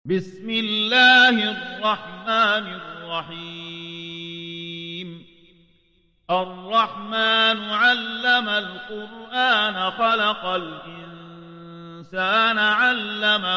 بسم الله الرحمن الرحيم الرحمن علم القرآن خلق الإنسان علمه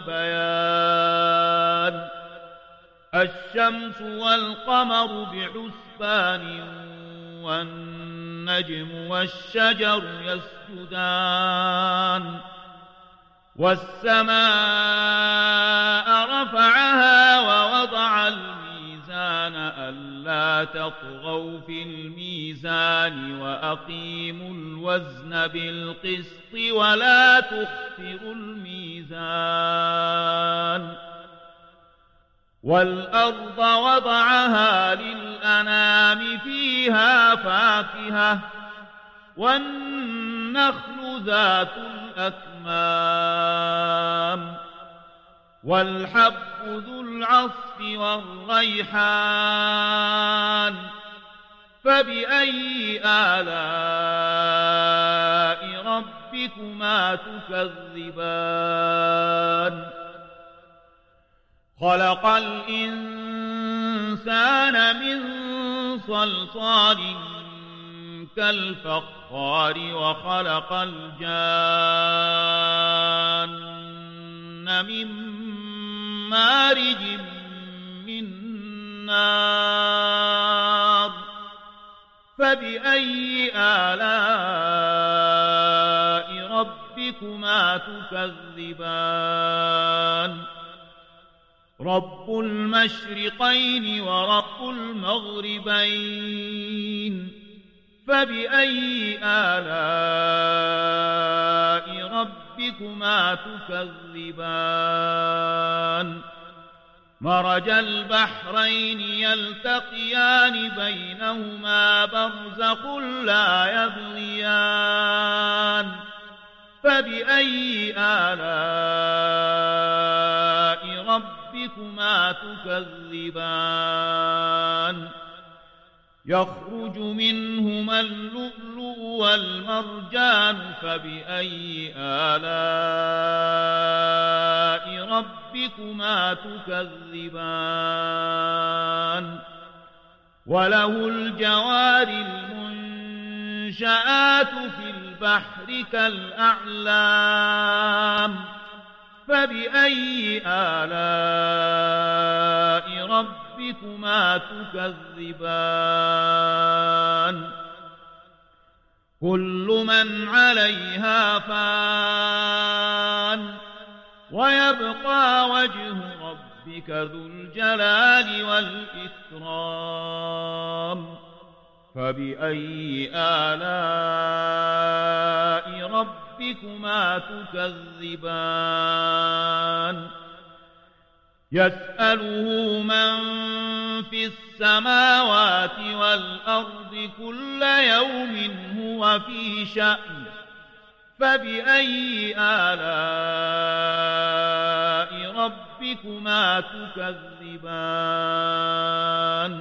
البيان الشمس والقمر بحسبان والنجم والشجر يسجدان والسماء رفعها ووضع الميزان ألا تطغوا في الميزان وأقيموا الوزن بالقسط ولا تخسروا الميزان والأرض وضعها للأنام فيها فاكهة والنخل ذات الأكمام والحب ذو العصف والريحان فبأي آلاء ربكما تكذبان خلق الإنسان من صلصال كالفخار وخلق الجان من مارج من نار فبأي آلاء ربكما تكذبان رب المشرقين ورب المغربين فبأي آلاء ربكما تكذبان مرج البحرين يلتقيان بينهما برزخ لا يبغيان فبأي آلاء ربكما تكذبان يخرج منهما اللؤلؤ والمرجان فبأي آلاء ربكما تكذبان وله الجوار المنشآت في البحر كالأعلام فبأي آلاء ربكما تكذبان كل من عليها فان ويبقى وجه ربك ذو الجلال والإكرام فبأي آلاء ربكما تكذبان يسأله من في السماوات والأرض كل يوم هو في شأن فبأي آلاء ربكما تكذبان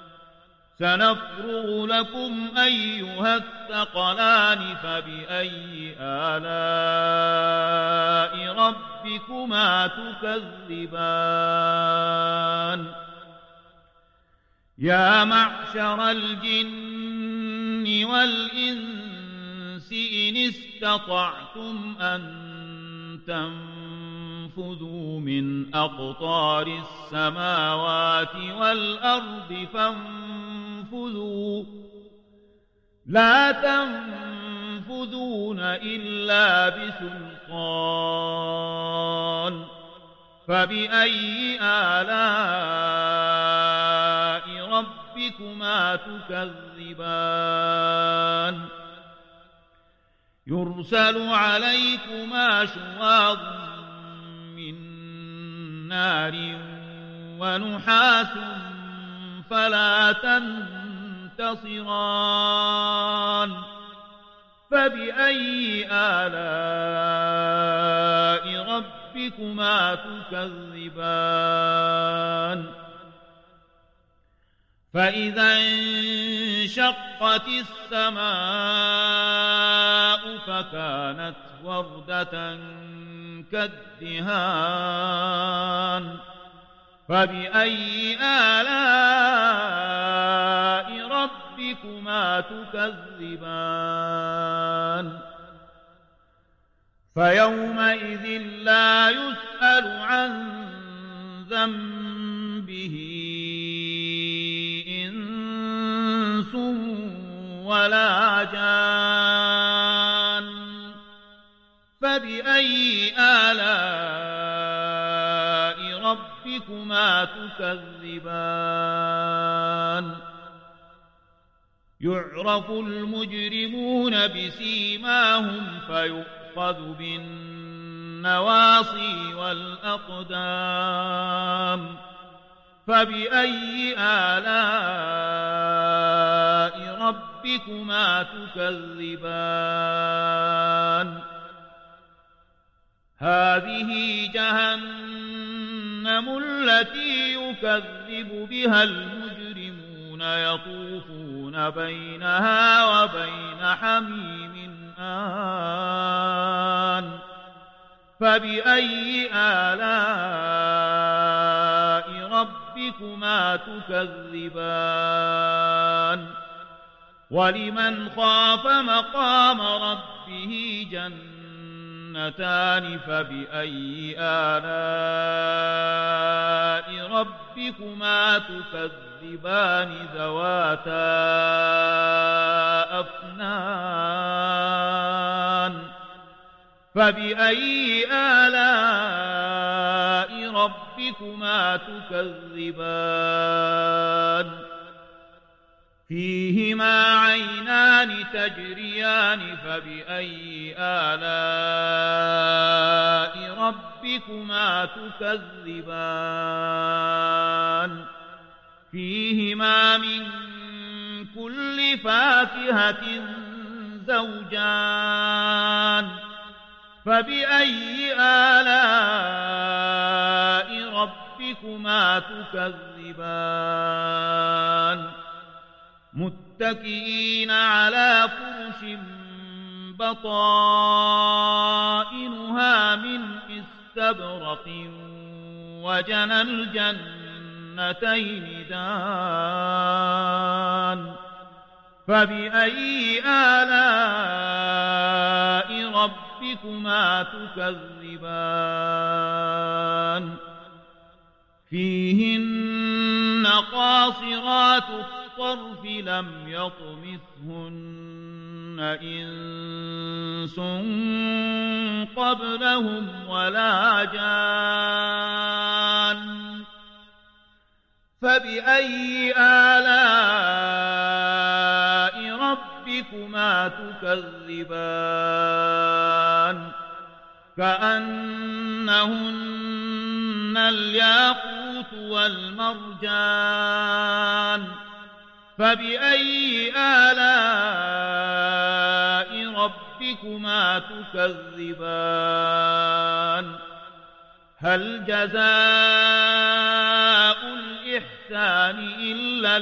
سنفرغ لكم أيها الثقلان فبأي آلاء ربكما تكذبان يا معشر الجن والإنس إن استطعتم أن تنفذوا من أقطار السماوات والأرض فانفذوا لا تنفذون إلا بسلطان فبأي آلاء ربكما تكذبان يرسل عليكما شواظ من نار ونحاس فلا تنتصران فبأي آلاء ربكما تكذبان فإذا انشقت السماء فكانت وردة كالدهان فبأي آلاء ربكما تكذبان فيومئذ لا يسأل عن ذنبه إنس ولا جان فبأي آلاء ربكما تكذبان يعرف المجرمون بسيماهم فيؤخذ بالنواصي والأقدام فبأي آلاء ربكما تكذبان هذه جهنم التي يكذب بها المجرمون يطوفون بينها وبين حميم آن فبأي آلاء ربكما تكذبان ولمن خاف مقام ربه جنتان فبأي آلاء ربكما تكذبان ذواتا أفنان فبأي آلاء ربكما تكذبان فيهما عينان تجريان فبأي آلاء ربكما تكذبان فيهما من كل فاكهة زوجان فبأي آلاء ربكما تكذبان متكئين على فرش بطائنها من استبرق وجنى الجنتين دان فبأي آلاء ربكما تكذبان فيهن قاصرات الطرف لم يطمثهن إنس قبلهم ولا جان فبأي آلاء ربكما تكذبان كأنهن الياقوت والمرجان فبأي آلاء ربكما تكذبان هل جزاء الإحسان إلا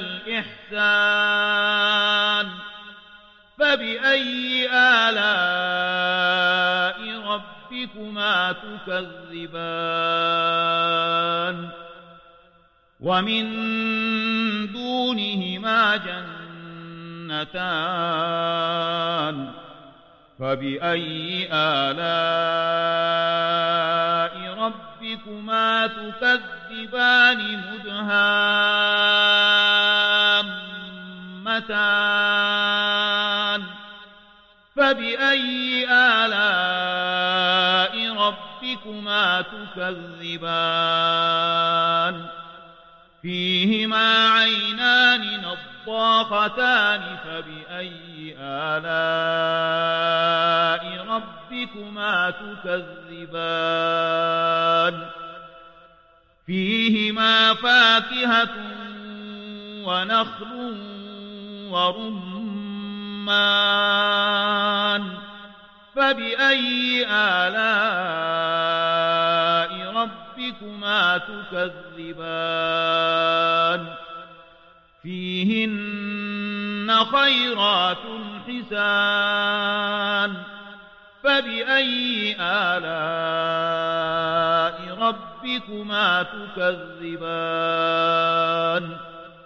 الإحسان فبأي آلاء ربكما تكذبان ومن دونهما جنتان فبأي آلاء ربكما تكذبان مدهامتان فبأي آلاء ربكما تكذبان فيهما عينان نضاختان فبأي آلاء ربكما تكذبان فيهما فاكهة ونخل ورمان فبأي آلاء ربكما تكذبان فيهن خيرات حسان فبأي آلاء ربكما ربكما تكذبان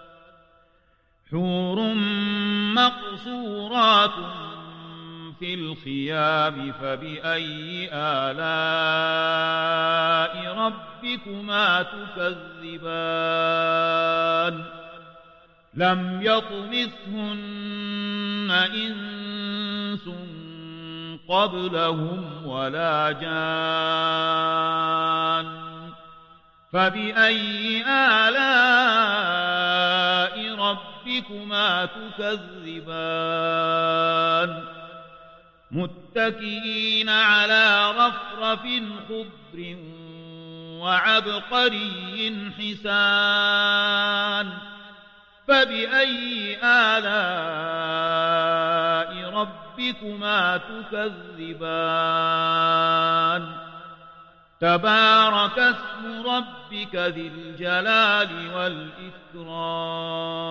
حور مقصورات في الخيام فبأي آلاء ربكما تكذبان لم يطمثهن إنس قبلهم ولا جان فبأي آلاء ربكما تكذبان متكئين على رفرف خضر وعبقري حسان فبأي آلاء ربكما تكذبان تبارك اسم ربك ذي الجلال والإكرام